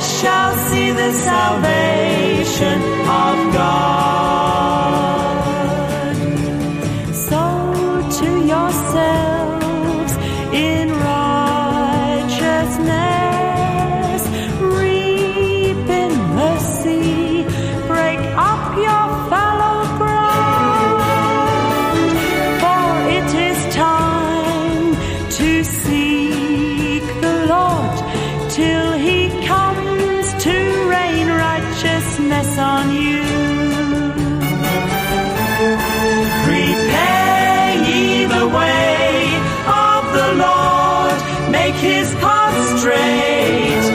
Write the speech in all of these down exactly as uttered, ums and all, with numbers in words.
flesh shall see the salvation of God. Sow to yourselves in righteousness, reap in mercy, break up your fallow ground, for it is time to seek the Lord till he comes to rain righteousness on you. Prepare ye the way of the Lord, make his path straight.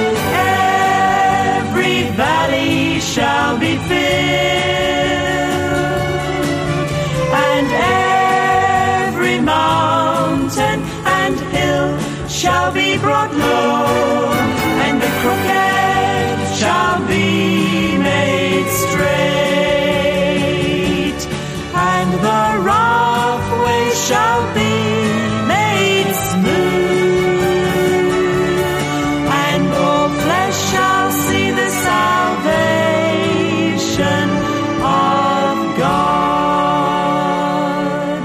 Every valley shall be filled, and every mountain and hill shall be brought low, and the crooked shall be made straight, and the rough way shall be made smooth, and all flesh shall see the salvation of God.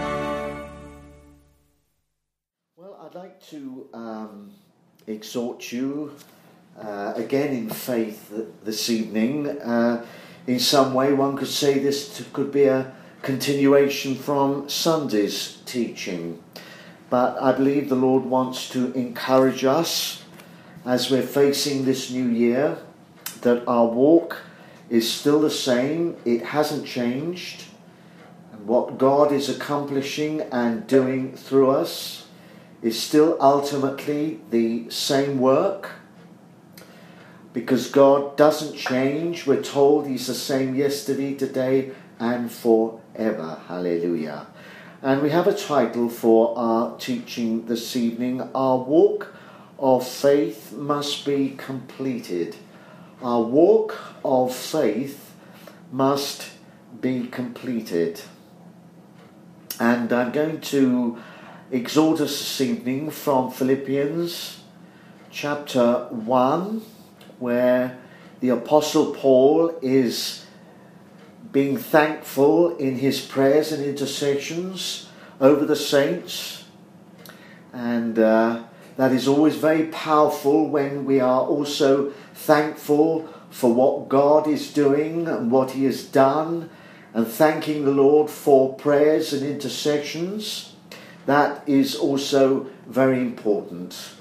Well, I'd like to um, exhort you uh, again in faith th- this evening. Uh, in some way, one could say this t- could be a continuation from Sunday's teaching. But I believe the Lord wants to encourage us as we're facing this new year, that our walk is still the same. It hasn't changed. And what God is accomplishing and doing through us is still ultimately the same work, because God doesn't change. We're told he's the same yesterday, today, and forever. Hallelujah. And we have a title for our teaching this evening: Our walk of faith must be completed. Our walk of faith must be completed. And I'm going to exhort us this evening from Philippians chapter one, where the Apostle Paul is being thankful in his prayers and intercessions over the saints. And uh, that is always very powerful when we are also thankful for what God is doing and what he has done, and thanking the Lord for prayers and intercessions. That is also very important.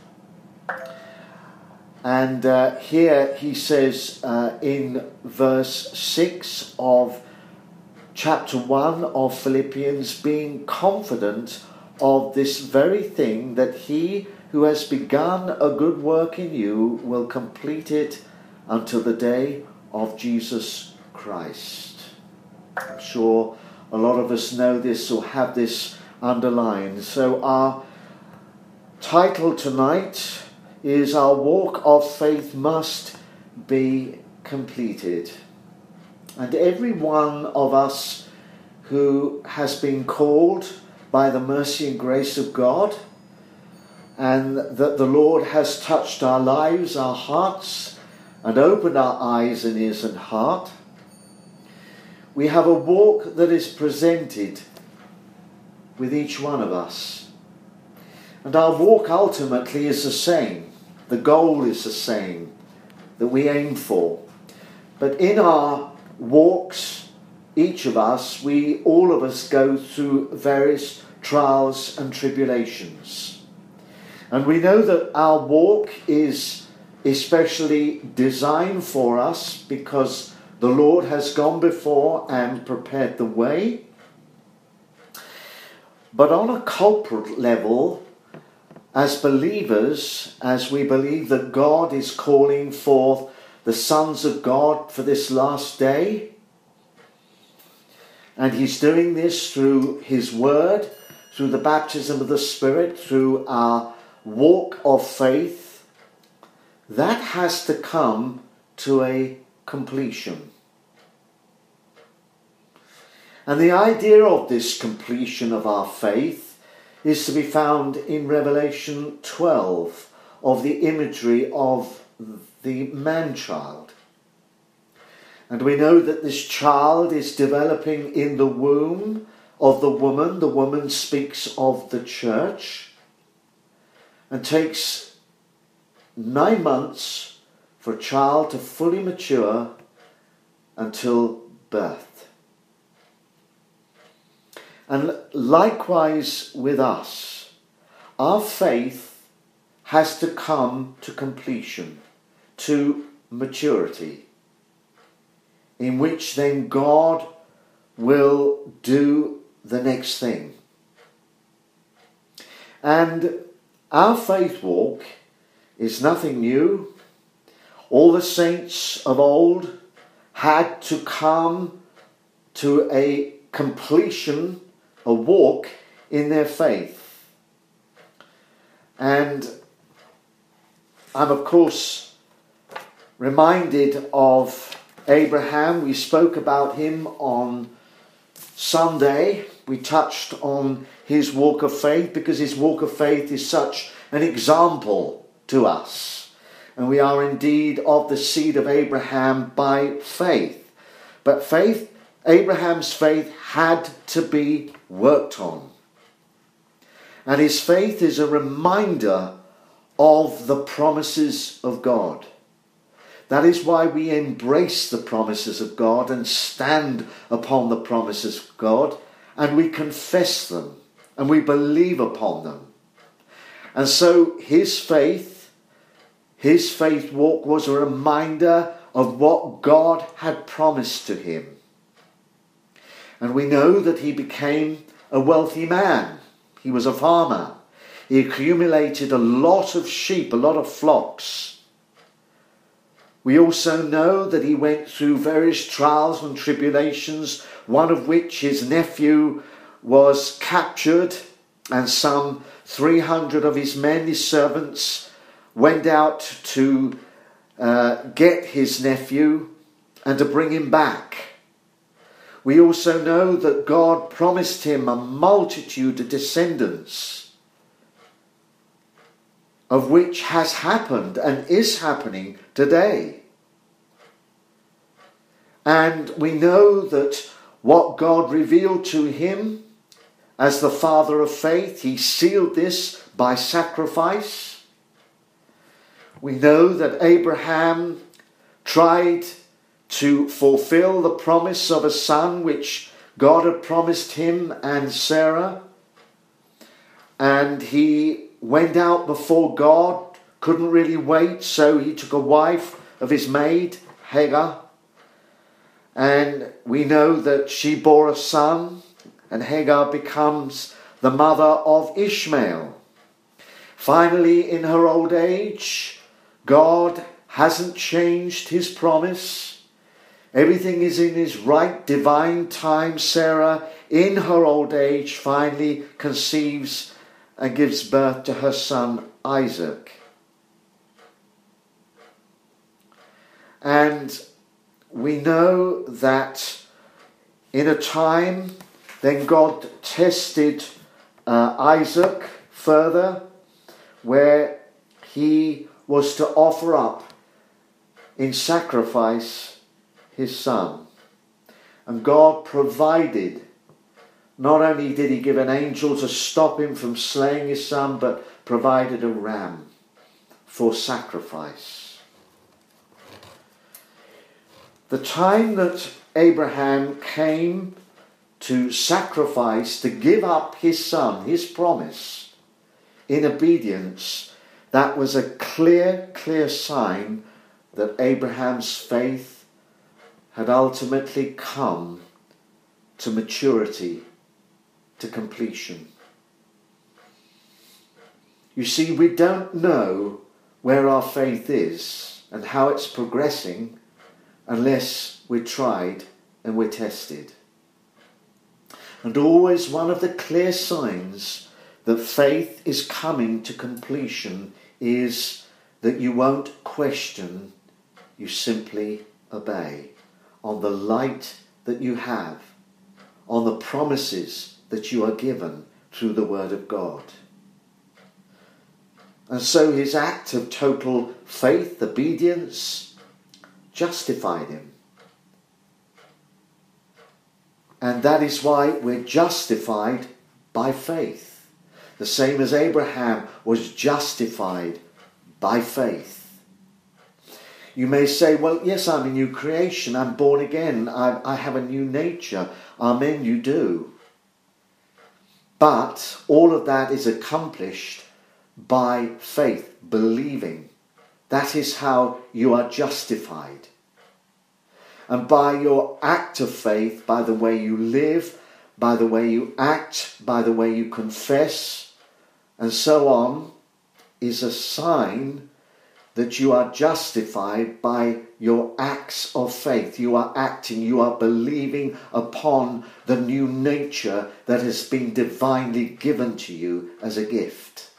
And uh, here he says uh, in verse six of chapter one of Philippians, being confident of this very thing, that he who has begun a good work in you will complete it until the day of Jesus Christ. I'm sure a lot of us know this or have this underlined. So our title tonight is Our Walk of Faith Must Be Completed. And every one of us who has been called by the mercy and grace of God, and that the Lord has touched our lives, our hearts, and opened our eyes and ears and heart, we have a walk that is presented with each one of us. And our walk ultimately is the same. The goal is the same that we aim for. But in our walks, each of us, we, all of us, go through various trials and tribulations. And we know that our walk is especially designed for us because the Lord has gone before and prepared the way. But on a corporate level, as believers, as we believe that God is calling forth the sons of God for this last day, and he's doing this through his word, through the baptism of the Spirit, through our walk of faith, that has to come to a completion. And the idea of this completion of our faith is to be found in Revelation twelve, of the imagery of the man-child. And we know that this child is developing in the womb of the woman. The woman speaks of the church, and takes nine months for a child to fully mature until birth. And likewise with us, our faith has to come to completion, to maturity, in which then God will do the next thing. And our faith walk is nothing new. All the saints of old had to come to a completion, a walk in their faith. And I'm of course reminded of Abraham. We spoke about him on Sunday. We touched on his walk of faith because his walk of faith is such an example to us. And we are indeed of the seed of Abraham by faith. But faith, Abraham's faith had to be worked on. And his faith is a reminder of the promises of God. That is why we embrace the promises of God and stand upon the promises of God, and we confess them and we believe upon them. And so his faith, his faith walk was a reminder of what God had promised to him. And we know that he became a wealthy man. He was a farmer. He accumulated a lot of sheep, a lot of flocks. We also know that he went through various trials and tribulations, one of which his nephew was captured, and some three hundred of his men, his servants, went out to uh, get his nephew and to bring him back. We also know that God promised him a multitude of descendants, of which has happened and is happening today. And we know that what God revealed to him as the father of faith, he sealed this by sacrifice. We know that Abraham tried to fulfill the promise of a son which God had promised him and Sarah. And he went out before God, couldn't really wait, so he took a wife of his maid, Hagar. And we know that she bore a son, and Hagar becomes the mother of Ishmael. Finally, in her old age, God hasn't changed his promise. Everything is in his right divine time. Sarah, in her old age, finally conceives and gives birth to her son Isaac. And we know that in a time, then God tested uh, Isaac further, where he was to offer up in sacrifice his son. And God provided. Not only did he give an angel to stop him from slaying his son, but provided a ram for sacrifice. The time that Abraham came to sacrifice, to give up his son, his promise, in obedience, that was a clear, clear sign that Abraham's faith had ultimately come to maturity, to completion. You see, we don't know where our faith is and how it's progressing unless we're tried and we're tested. And always one of the clear signs that faith is coming to completion is that you won't question, you simply obey on the light that you have, on the promises that you are given through the Word of God. And so his act of total faith, obedience, justified him. And that is why we're justified by faith. The same as Abraham was justified by faith. You may say, well, yes, I'm a new creation. I'm born again. I, I have a new nature. Amen, you do. But all of that is accomplished by faith, believing. That is how you are justified. And by your act of faith, by the way you live, by the way you act, by the way you confess, and so on, is a sign that you are justified by your acts of faith. You are acting, you are believing upon the new nature that has been divinely given to you as a gift.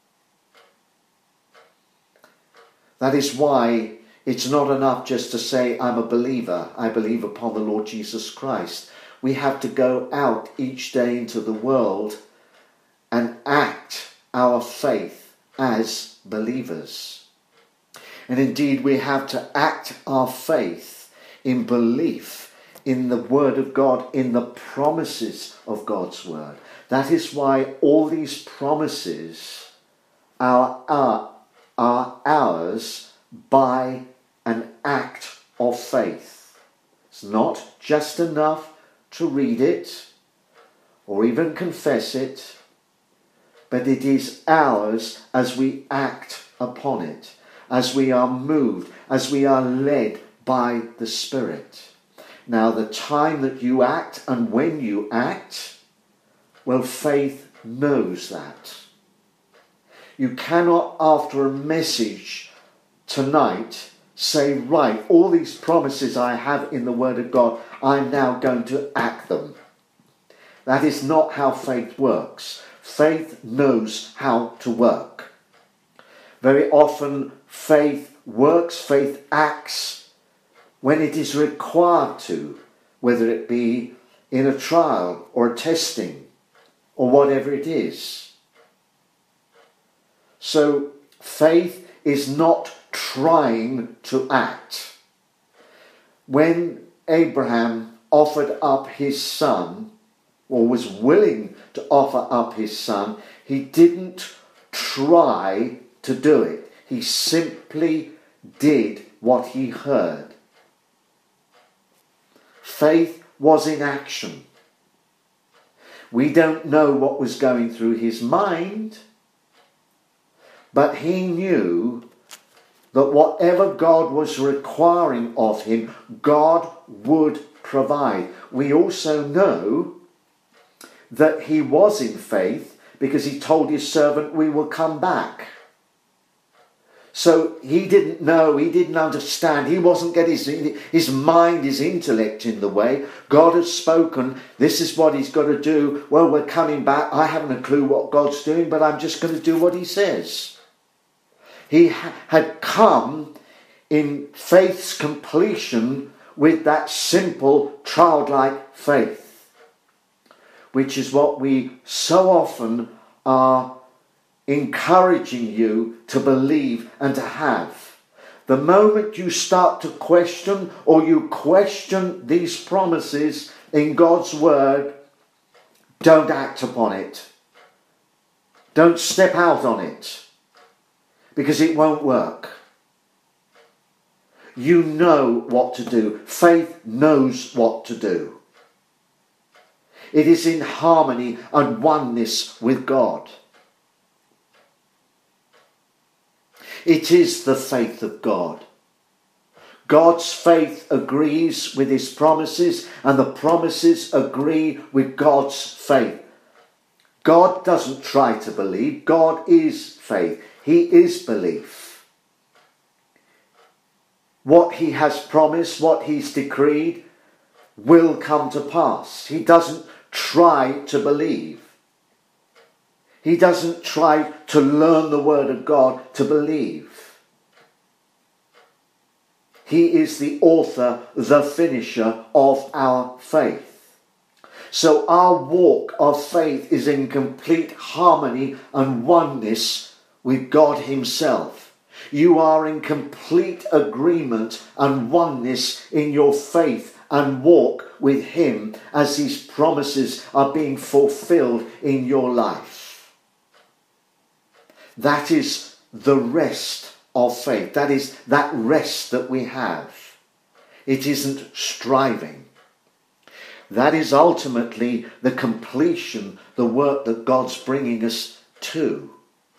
That is why it's not enough just to say, I'm a believer, I believe upon the Lord Jesus Christ. We have to go out each day into the world and act our faith as believers. And indeed, we have to act our faith in belief in the Word of God, in the promises of God's Word. That is why all these promises are, are, are ours by an act of faith. It's not just enough to read it or even confess it, but it is ours as we act upon it, as we are moved, as we are led by the Spirit. Now, the time that you act and when you act, well, faith knows that. You cannot, after a message tonight, say, right, all these promises I have in the Word of God, I'm now going to act them. That is not how faith works. Faith knows how to work. Very often, faith works, faith acts when it is required to, whether it be in a trial or a testing or whatever it is. So faith is not trying to act. When Abraham offered up his son, or was willing to offer up his son, he didn't try to do it. He simply did what he heard. Faith was in action. We don't know what was going through his mind, but he knew that whatever God was requiring of him, God would provide. We also know that he was in faith because he told his servant, we will come back. So he didn't know, he didn't understand, he wasn't getting his, his mind, his intellect in the way. God has spoken, this is what he's got to do. Well, we're coming back. I haven't a clue what God's doing, but I'm just going to do what he says. He ha- had come in faith's completion with that simple childlike faith, which is what we so often are encouraging you to believe and to have. The moment you start to question, or you question these promises in God's word, don't act upon it. Don't step out on it, because it won't work. You know what to do. Faith knows what to do. It is in harmony and oneness with God. It is the faith of God. God's faith agrees with his promises, and the promises agree with God's faith. God doesn't try to believe. God is faith. He is belief. What he has promised, what he's decreed, will come to pass. He doesn't try to believe. He doesn't try to learn the word of God to believe. He is the author, the finisher of our faith. So our walk of faith is in complete harmony and oneness with God himself. You are in complete agreement and oneness in your faith and walk with him as his promises are being fulfilled in your life. That is the rest of faith. That is that rest that we have. It isn't striving. That is ultimately the completion, the work that God's bringing us to.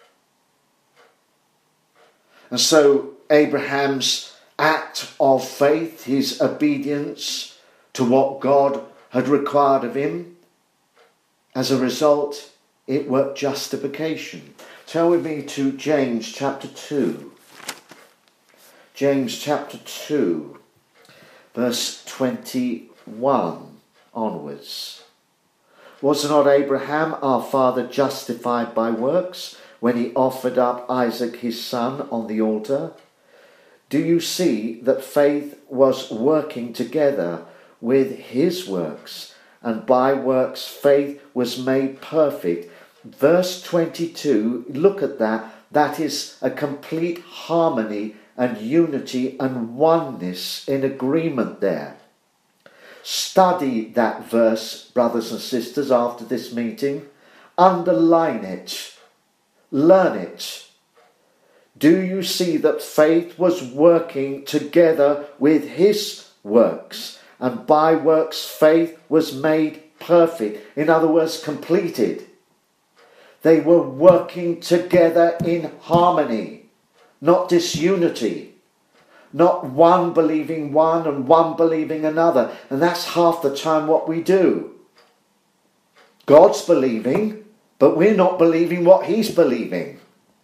And so Abraham's act of faith, his obedience to what God had required of him, as a result, it worked justification. Turn with me to James chapter two. James chapter two, verse twenty-one onwards. Was not Abraham our father justified by works when he offered up Isaac his son on the altar? Do you see that faith was working together with his works, and by works faith was made perfect? Verse twenty-two, look at that. That is a complete harmony and unity and oneness in agreement there. Study that verse, brothers and sisters, after this meeting. Underline it. Learn it. Do you see that faith was working together with his works, and by works faith was made perfect? In other words, completed. They were working together in harmony, not disunity. Not one believing one and one believing another. And that's half the time what we do. God's believing, but we're not believing what he's believing.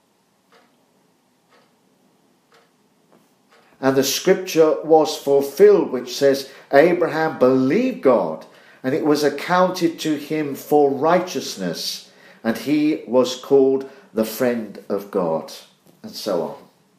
And the scripture was fulfilled, which says, Abraham believed God, and it was accounted to him for righteousness, and he was called the friend of God, and so on.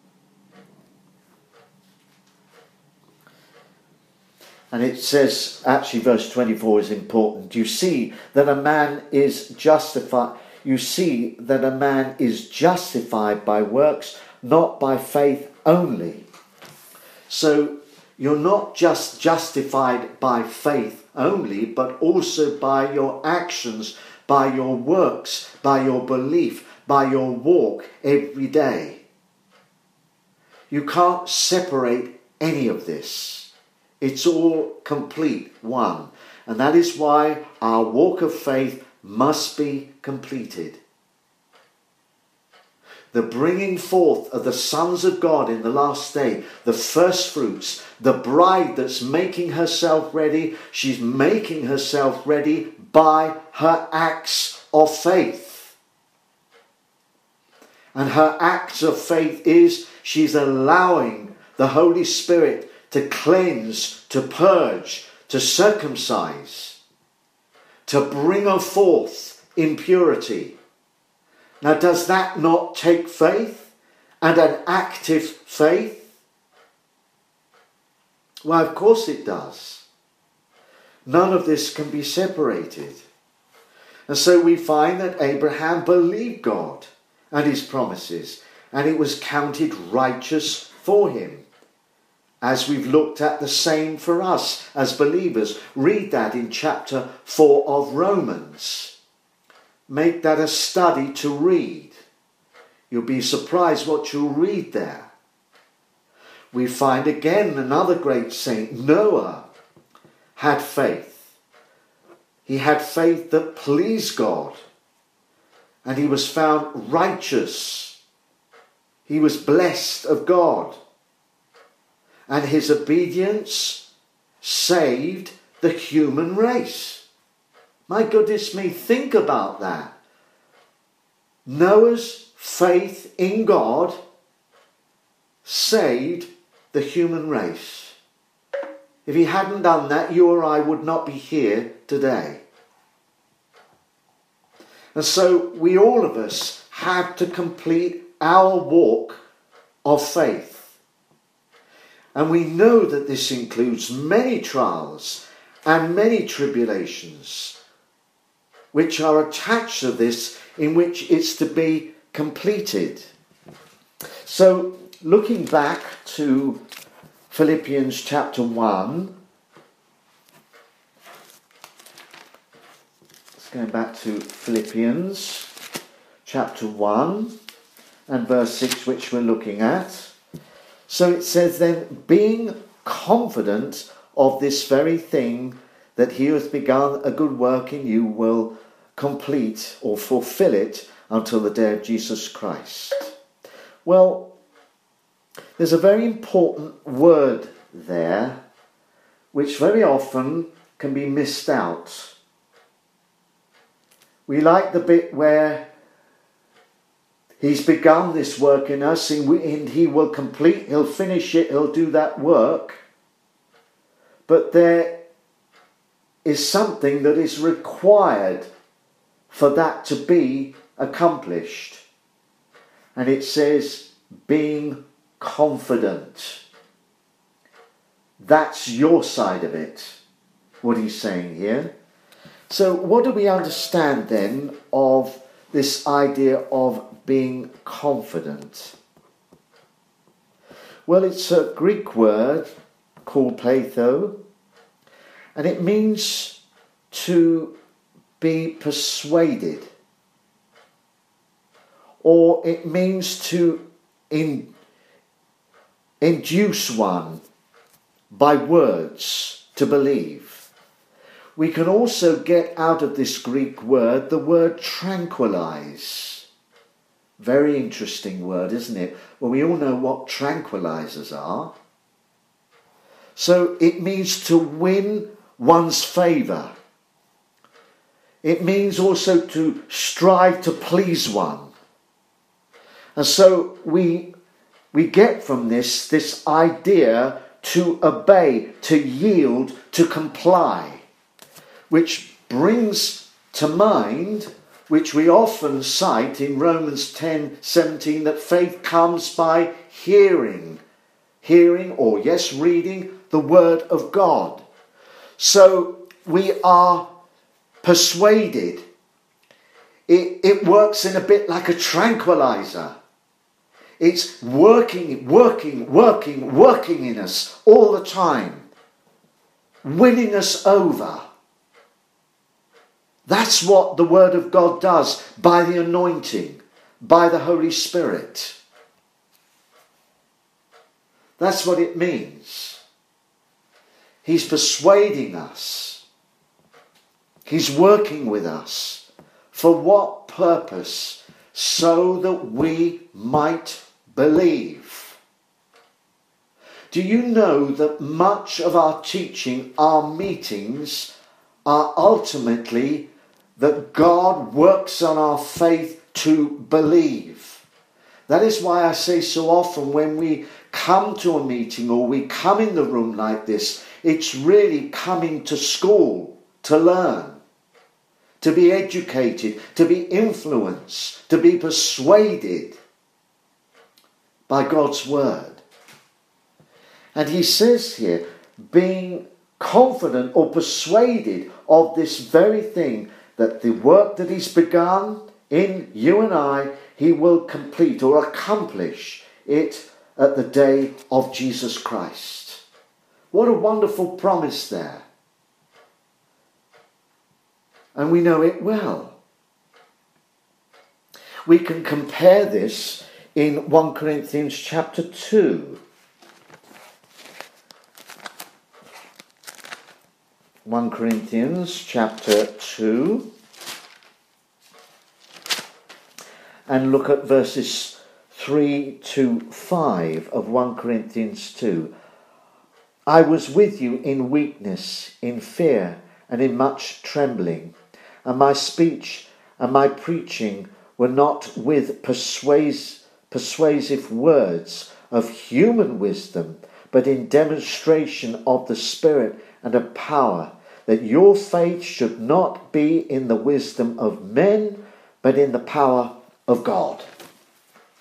And it says, actually verse twenty-four is important. You see that a man is justified. You see that a man is justified by works, not by faith only. So you're not just justified by faith only, but also by your actions, by your works, by your belief, by your walk every day. You can't separate any of this. It's all complete, one. And that is why our walk of faith must be completed. The bringing forth of the sons of God in the last day, the first fruits, the bride that's making herself ready, she's making herself ready by her acts of faith. And her acts of faith is she's allowing the Holy Spirit to cleanse, to purge, to circumcise, to bring her forth in purity. Now, does that not take faith and an active faith? Well, of course it does. None of this can be separated. And so we find that Abraham believed God and his promises, and it was counted righteous for him. As we've looked at the same for us as believers. Read that in chapter four of Romans. Make that a study to read. You'll be surprised what you'll read there. We find again another great saint, Noah, had faith. He had faith that pleased God. And he was found righteous. He was blessed of God. And his obedience saved the human race. My goodness me, think about that. Noah's faith in God saved the human race. If he hadn't done that, you or I would not be here today. And so we all of us have to complete our walk of faith. And we know that this includes many trials and many tribulations which are attached to this, in which it's to be completed. So, looking back to Philippians chapter one, let's go back to Philippians chapter one and verse six, which we're looking at. So it says then, being confident of this very thing, that he who has begun a good work in you will complete or fulfill it until the day of Jesus Christ. Well, there's a very important word there, which very often can be missed out. We like the bit where he's begun this work in us and, we, and he will complete, he'll finish it, he'll do that work. But there is something that is required for that to be accomplished. And it says, being confident. That's your side of it, what he's saying here. So what do we understand then of this idea of being confident? Well, it's a Greek word called peitho, and it means to be persuaded, or it means to in, induce one by words to believe. We can also get out of this Greek word the word tranquilize. Very interesting word, isn't it? Well, we all know what tranquilizers are. So it means to win one's favour. It means also to strive to please one. And so we we get from this this idea to obey, to yield, to comply, which brings to mind, which we often cite in Romans ten seventeen, that faith comes by hearing, hearing or yes, reading the word of God. So we are persuaded. It, it works in a bit like a tranquilizer. It's working, working, working, working in us all the time, winning us over. That's what the Word of God does by the anointing, by the Holy Spirit. That's what it means. He's persuading us. He's working with us. For what purpose? So that we might believe. Do you know that much of our teaching, our meetings, are ultimately that God works on our faith to believe? That is why I say so often when we come to a meeting or we come in the room like this, it's really coming to school to learn, to be educated, to be influenced, to be persuaded by God's word. And he says here, being confident or persuaded of this very thing, that the work that he's begun in you and I, he will complete or accomplish it at the day of Jesus Christ. What a wonderful promise there. And we know it well. We can compare this in First Corinthians chapter two. First Corinthians chapter two. And look at verses three to five of First Corinthians two. I was with you in weakness, in fear, and in much trembling. And my speech and my preaching were not with persuas- persuasive words of human wisdom, but in demonstration of the Spirit and of power, that your faith should not be in the wisdom of men, but in the power of God.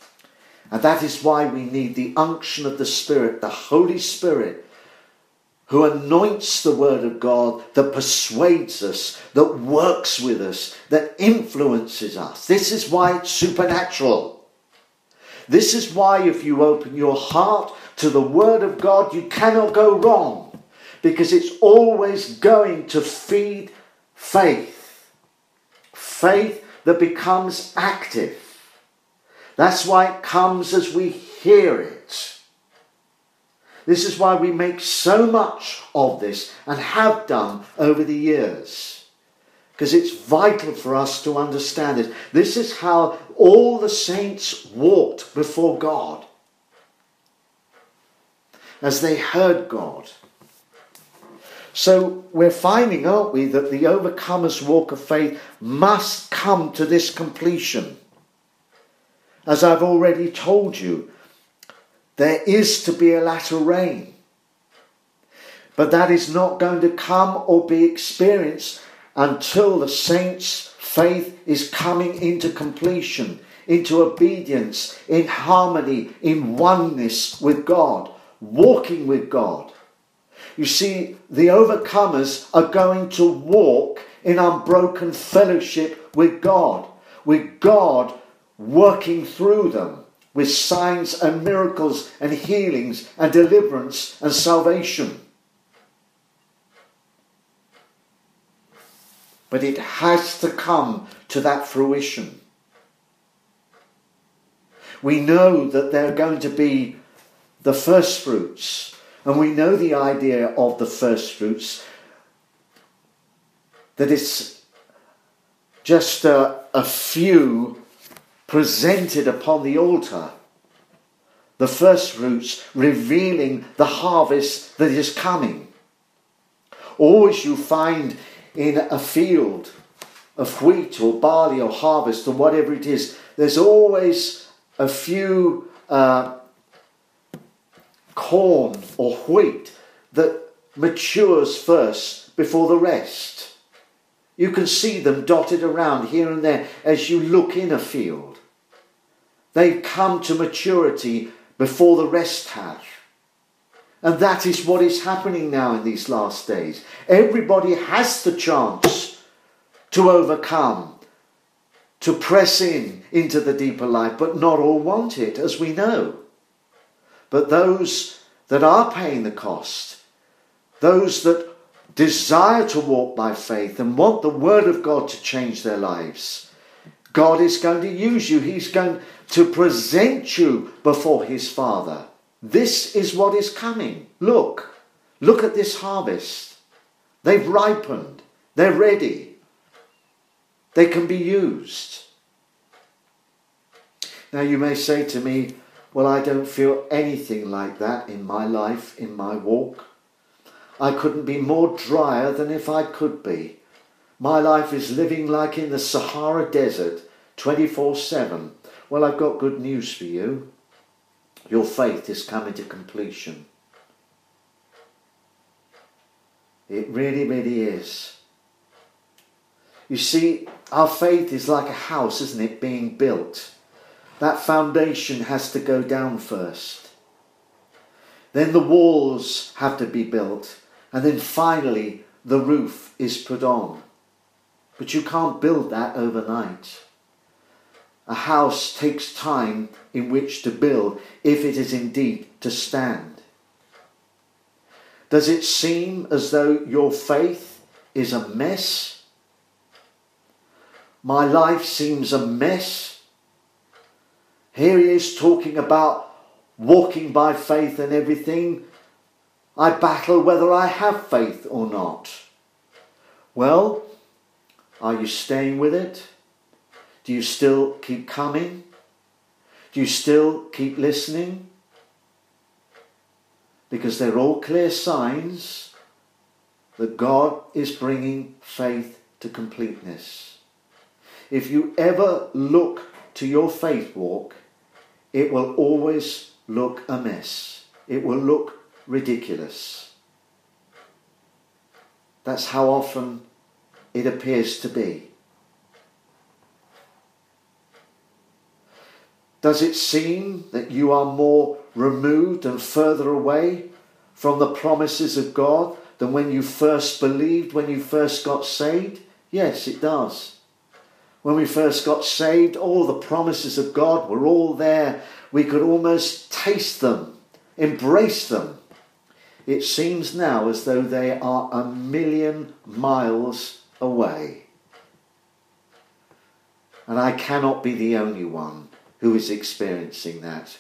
And that is why we need the unction of the Spirit, the Holy Spirit, who anoints the word of God, that persuades us, that works with us, that influences us. This is why it's supernatural. This is why if you open your heart to the word of God, you cannot go wrong, because it's always going to feed faith. Faith that becomes active. That's why it comes as we hear it. This is why we make so much of this and have done over the years. Because it's vital for us to understand it. This is how all the saints walked before God. As they heard God. So we're finding, aren't we, that the overcomer's walk of faith must come to this completion. As I've already told you, there is to be a latter rain. But that is not going to come or be experienced until the saints' faith is coming into completion, into obedience, in harmony, in oneness with God, walking with God. You see, the overcomers are going to walk in unbroken fellowship with God, with God working through them, with signs and miracles and healings and deliverance and salvation. But it has to come to that fruition. We know that there are going to be the first fruits. And we know the idea of the first fruits, that it's just a, a few presented upon the altar. The first fruits revealing the harvest that is coming. Always you find in a field of wheat or barley or harvest or whatever it is, there's always a few uh, corn or wheat that matures first before the rest. You can see them dotted around here and there as you look in a field. They come to maturity before the rest have. And that is what is happening now in these last days. Everybody has the chance to overcome, to press in into the deeper life, but not all want it, as we know. But those that are paying the cost, those that desire to walk by faith and want the word of God to change their lives, God is going to use you. He's going to present you before his Father. This is what is coming. Look, look at this harvest. They've ripened. They're ready. They can be used. Now you may say to me, well, I don't feel anything like that in my life, in my walk. I couldn't be more drier than if I could be. My life is living like in the Sahara Desert, twenty-four seven. Well, I've got good news for you. Your faith is coming to completion. It really, really is. You see, our faith is like a house, isn't it, being built. That foundation has to go down first. Then the walls have to be built. And then finally the roof is put on. But you can't build that overnight. A house takes time in which to build if it is indeed to stand. Does it seem as though your faith is a mess? My life seems a mess. Here he is talking about walking by faith and everything. I battle whether I have faith or not. Well, are you staying with it? Do you still keep coming? Do you still keep listening? Because they're all clear signs that God is bringing faith to completeness. If you ever look to your faith walk, it will always look a mess. It will look ridiculous. That's how often it appears to be. Does it seem that you are more removed and further away from the promises of God than when you first believed, when you first got saved? Yes, it does. When we first got saved, all the promises of God were all there. We could almost taste them, embrace them. It seems now as though they are a million miles away. And I cannot be the only one who is experiencing that.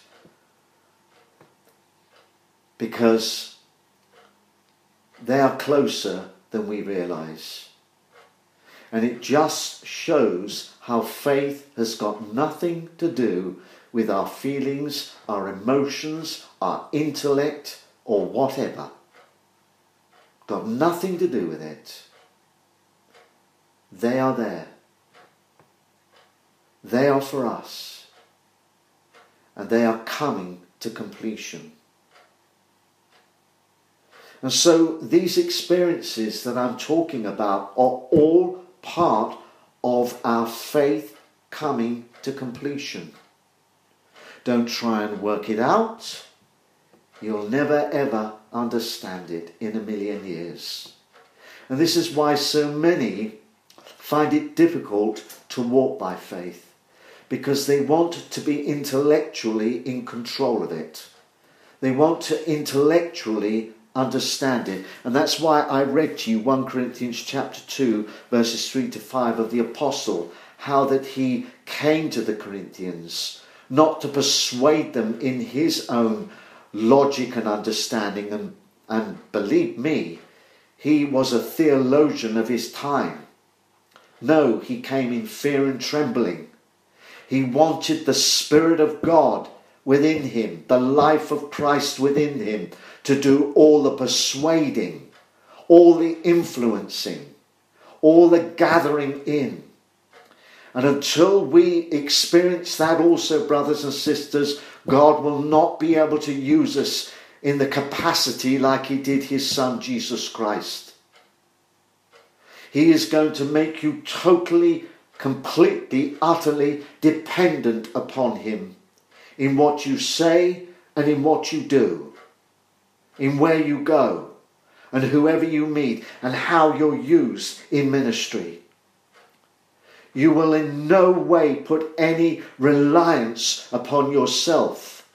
Because they are closer than we realise. And it just shows how faith has got nothing to do with our feelings, our emotions, our intellect, or whatever. Got nothing to do with it. They are there. They are for us. And they are coming to completion. And so these experiences that I'm talking about are all part of our faith coming to completion. Don't try and work it out. You'll never ever understand it in a million years. And this is why so many find it difficult to walk by faith, because they want to be intellectually in control of it. They want to intellectually understand it. And that's why I read to you First Corinthians chapter two, verses three to five of the apostle, how that he came to the Corinthians, not to persuade them in his own logic and understanding, and, and believe me, he was a theologian of his time. No, he came in fear and trembling. He wanted the Spirit of God within him, the life of Christ within him, to do all the persuading, all the influencing, all the gathering in. And until we experience that also, brothers and sisters, God will not be able to use us in the capacity like he did his Son Jesus Christ. He is going to make you totally, completely, utterly dependent upon him in what you say and in what you do, in where you go and whoever you meet and how you're used in ministry. You will in no way put any reliance upon yourself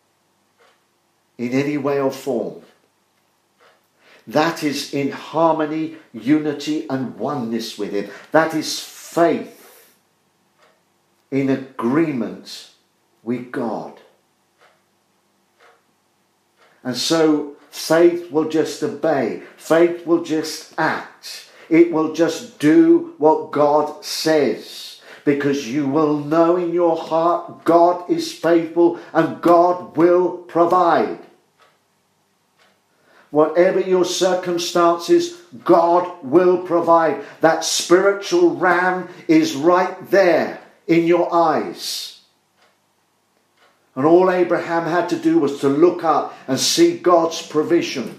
in any way or form. That is in harmony, unity and oneness with him. That is faith in agreement with God. And so faith will just obey. Faith will just act. It will just do what God says. Because you will know in your heart God is faithful and God will provide. Whatever your circumstances, God will provide. That spiritual ram is right there in your eyes. And all Abraham had to do was to look up and see God's provision.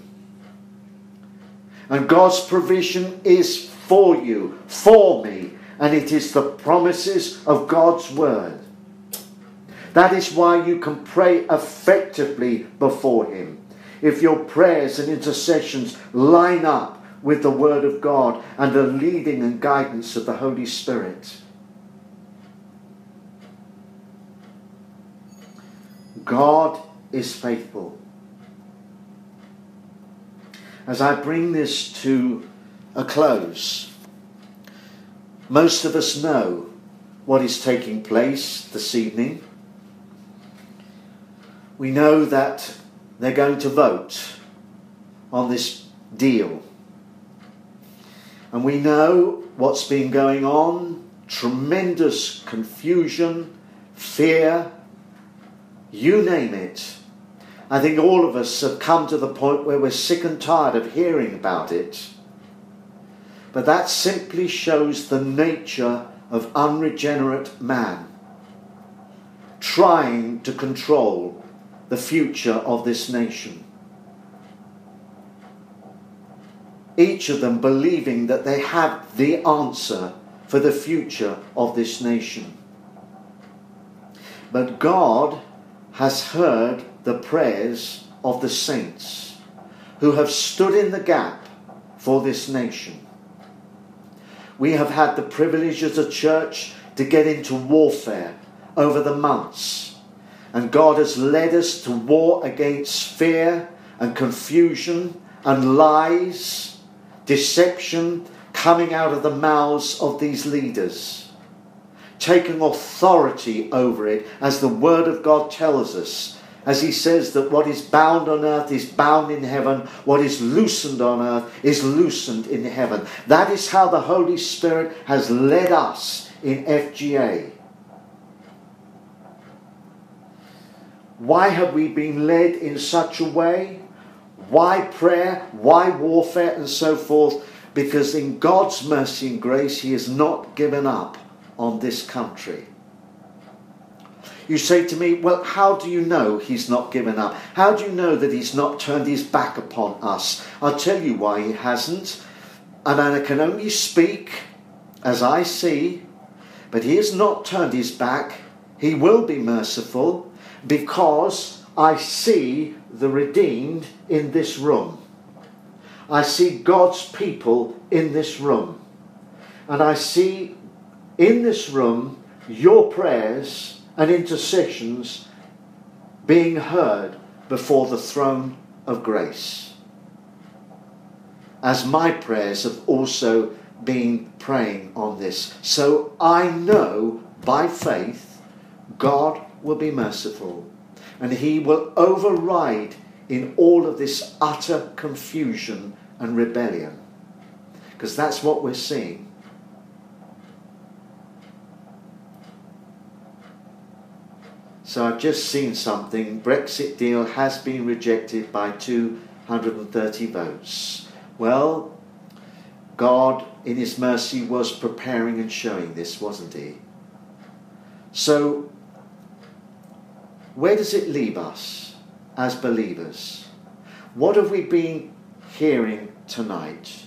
And God's provision is for you, for me, and it is the promises of God's word. That is why you can pray effectively before him, if your prayers and intercessions line up with the word of God and the leading and guidance of the Holy Spirit. God is faithful. As I bring this to a close, most of us know what is taking place this evening. We know that they're going to vote on this deal. And we know what's been going on. Tremendous confusion, fear, you name it. I think all of us have come to the point where we're sick and tired of hearing about it. But that simply shows the nature of unregenerate man trying to control the future of this nation. Each of them believing that they have the answer for the future of this nation. But God has heard the prayers of the saints. who have stood in the gap for this nation. We have had the privilege as a church to get into warfare over the months. And God has led us to war against fear and confusion and lies, deception coming out of the mouths of these leaders, taking authority over it, as the Word of God tells us, as he says that what is bound on earth is bound in heaven, what is loosened on earth is loosened in heaven. That is how the Holy Spirit has led us in F G A. Why have we been led in such a way? Why prayer? Why warfare and so forth? Because in God's mercy and grace, he has not given up on this country. You say to me, well, how do you know he's not given up? How do you know that he's not turned his back upon us? I'll tell you why he hasn't. And I can only speak as I see. But he has not turned his back. He will be merciful because I see the redeemed in this room. I see God's people in this room. And I see in this room your prayers and intercessions being heard before the throne of grace, as my prayers have also been praying on this. So I know by faith God will be merciful, and he will override in all of this utter confusion and rebellion, because that's what we're seeing. So I've just seen something. Brexit deal has been rejected by two hundred thirty votes. Well, God in his mercy was preparing and showing this, wasn't he? So where does it leave us as believers? What have we been hearing tonight?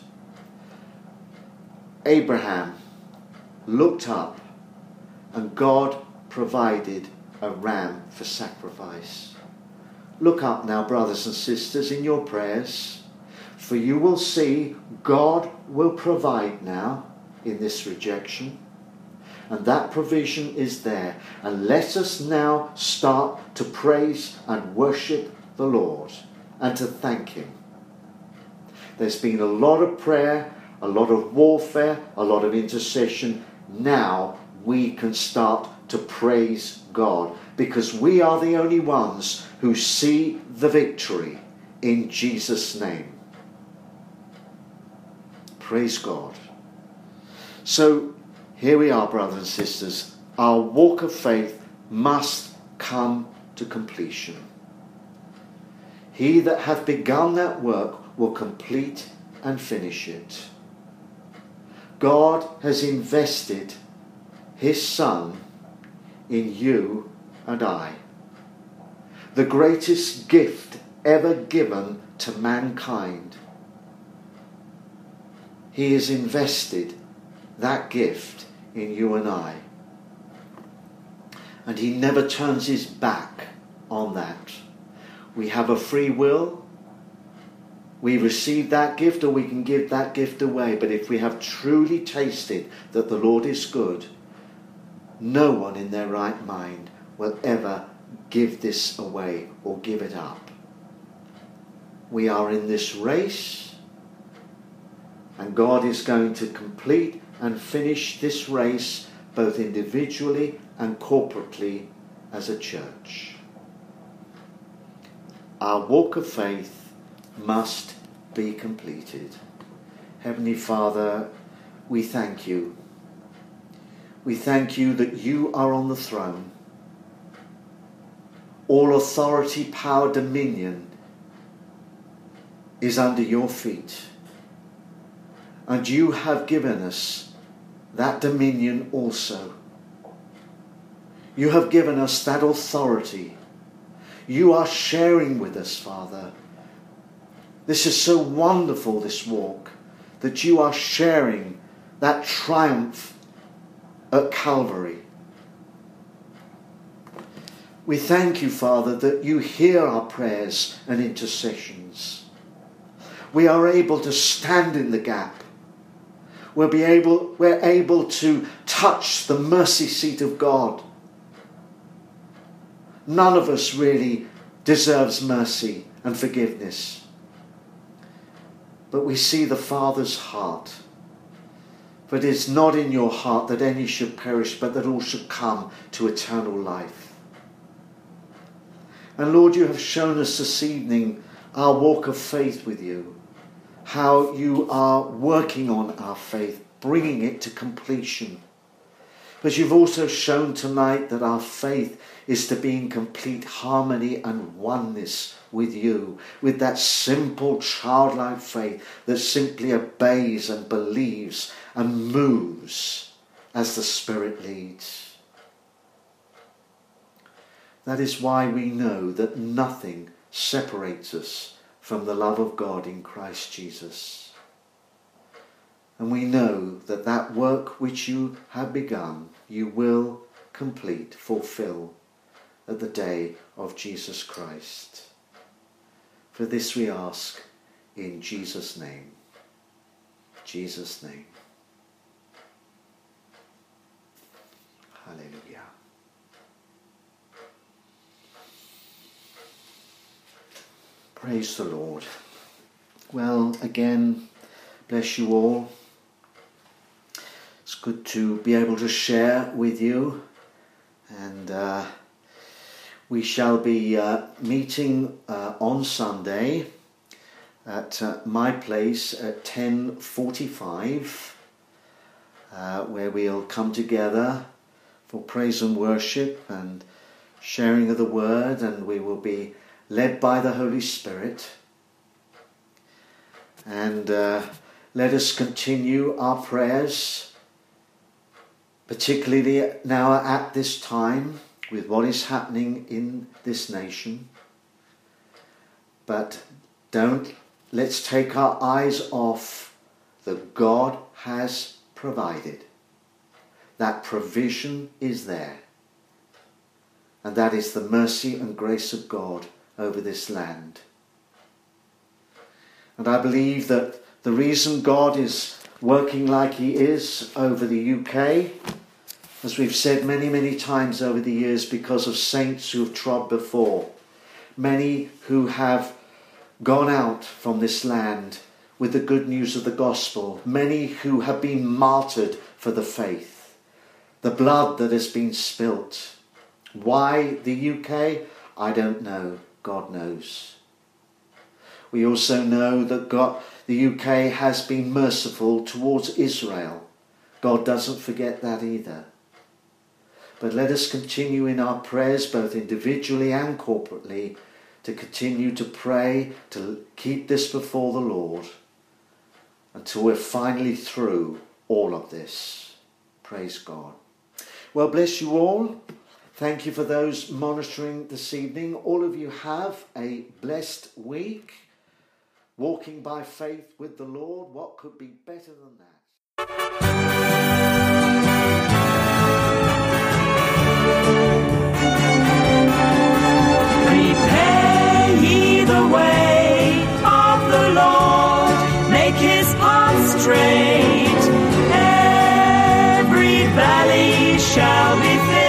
Abraham looked up and God provided a ram for sacrifice. Look up now, brothers and sisters, in your prayers, for you will see God will provide now in this rejection, and that provision is there. And let us now start to praise and worship the Lord and to thank him. There's been a lot of prayer, a lot of warfare, a lot of intercession. Now we can start to praise God, because we are the only ones who see the victory in Jesus' name. Praise God. So here we are, brothers and sisters. Our walk of faith must come to completion. He that hath begun that work will complete and finish it. God has invested his Son in you and I. The greatest gift ever given to mankind. He has invested that gift in you and I. And he never turns his back on that. We have a free will. We receive that gift, or we can give that gift away. But if we have truly tasted that the Lord is good, no one in their right mind will ever give this away or give it up. We are in this race, and God is going to complete and finish this race both individually and corporately as a church. Our walk of faith must be completed. Heavenly Father, we thank you. We thank you that you are on the throne. All authority, power, dominion is under your feet. And you have given us that dominion also. You have given us that authority. You are sharing with us, Father. This is so wonderful, this walk, that you are sharing that triumph at Calvary. We thank you, Father, that you hear our prayers and intercessions. we are able to stand in the gap. We'll be able, we're able to touch the mercy seat of God. None of us really deserves mercy and forgiveness. But we see the Father's heart. For it is not in your heart that any should perish, but that all should come to eternal life. And Lord, you have shown us this evening our walk of faith with you, how you are working on our faith, bringing it to completion. But you've also shown tonight that our faith is to be in complete harmony and oneness with you, with that simple childlike faith that simply obeys and believes and moves as the Spirit leads. That is why we know that nothing separates us from the love of God in Christ Jesus. And we know that that work which you have begun, you will complete, fulfill at the day of Jesus Christ. For this we ask in Jesus' name. Jesus' name. Hallelujah. Praise the Lord. Well, again, bless you all. It's good to be able to share with you. And uh, we shall be uh, meeting uh, on Sunday at uh, my place at ten forty-five, uh, where we'll come together for praise and worship and sharing of the word, and we will be led by the Holy Spirit. And uh, let us continue our prayers, particularly now at this time with what is happening in this nation. But don't let's take our eyes off that God has provided. That provision is there. And that is the mercy and grace of God over this land. And I believe that the reason God is working like he is over the U K, as we've said many, many times over the years, because of saints who have trod before, many who have gone out from this land with the good news of the gospel, many who have been martyred for the faith, the blood that has been spilt. Why the U K? I don't know. God knows. We also know that God, the U K has been merciful towards Israel. God doesn't forget that either. But let us continue in our prayers, both individually and corporately, to continue to pray, to keep this before the Lord, until we're finally through all of this. Praise God. Well, bless you all. Thank you for those monitoring this evening. All of you have a blessed week. Walking by faith with the Lord. What could be better than that? Prepare ye the way of the Lord. Make his path straight. Every valley shall be filled.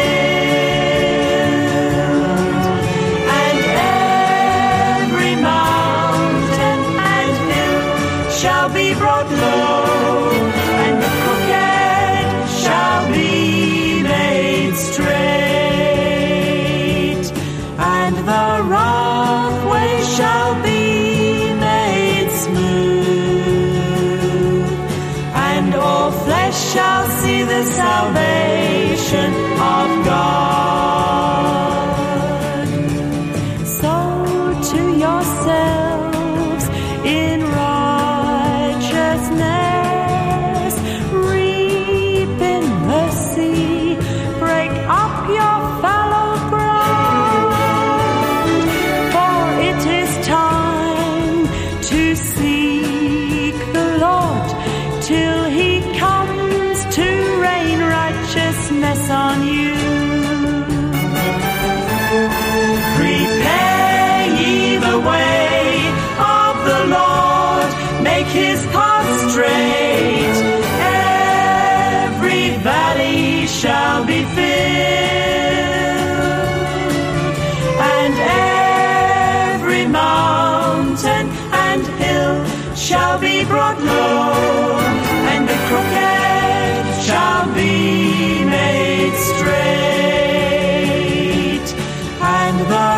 Shall be brought low, and the crooked shall be made straight, and the rough way shall be made smooth, and all flesh shall see the salvation of God. So to yourselves in righteousness, reap in mercy, break up your fallow ground, for it is time to seek the Lord till he comes to rain righteousness on you. Prepare ye the way of the Lord. make his path straight. Every valley shall be filled, and every mountain and hill shall be brought low, and the crooked shall be made straight, and the